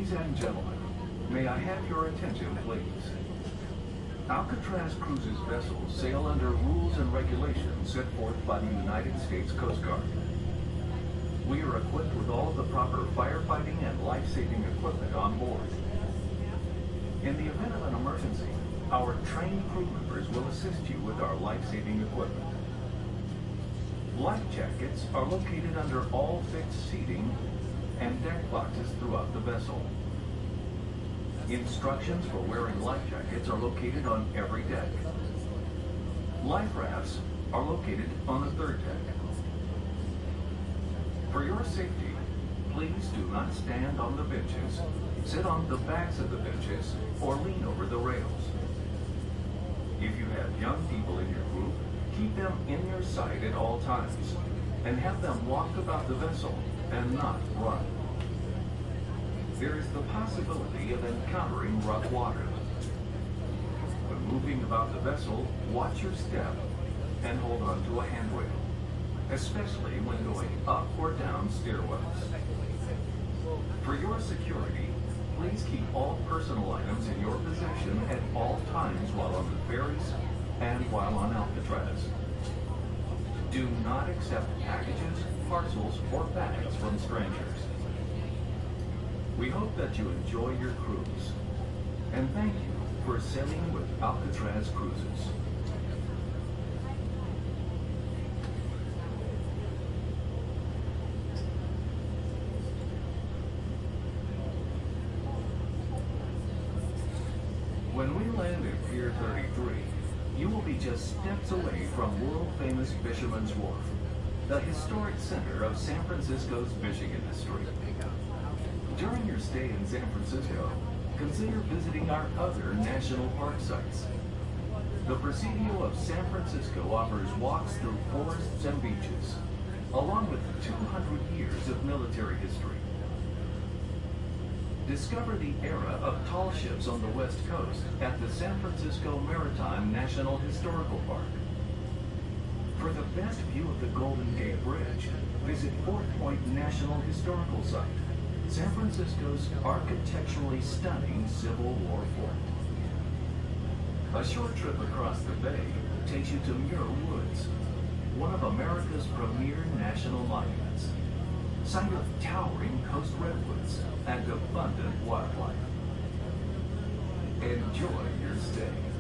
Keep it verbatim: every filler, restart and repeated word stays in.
Ladies and gentlemen, may I have your attention, please? Alcatraz Cruises vessels sail under rules and regulations set forth by the United States Coast Guard. We are equipped with all of the proper firefighting and life-saving equipment on board. In the event of an emergency, our trained crew members will assist you with our life-saving equipment. Life jackets are located under all fixed seating and deck boxes throughout the vessel. Instructions for wearing life jackets are located on every deck. Life rafts are located on the third deck. For your safety, please do not stand on the benches, sit on the backs of the benches, or lean over the rails. If you have young people in your group, keep them in your sight at all times, and have them walk about the vessel and not run. There is the possibility of encountering rough water. When moving about the vessel, watch your step and hold on to a handrail, especially when going up or down stairwells. For your security, please keep all personal items in your possession at all times while on the ferries and while on Alcatraz. Do not accept packages, parcels, or bags from strangers. We hope that you enjoy your cruise, and thank you for sailing with Alcatraz Cruises. When we land at Pier thirty-three, you will be just steps away from world-famous Fisherman's Wharf, the historic center of San Francisco's fishing industry. During your stay in San Francisco, consider visiting our other national park sites. The Presidio of San Francisco offers walks through forests and beaches, along with two hundred years of military history. Discover the era of tall ships on the West Coast at the San Francisco Maritime National Historical Park. For the best view of the Golden Gate Bridge, visit Fort Point National Historical Site, San Francisco's architecturally stunning Civil War fort. A short trip across the bay takes you to Muir Woods, one of America's premier national monuments, site of towering coast redwoods and abundant wildlife. Enjoy your stay.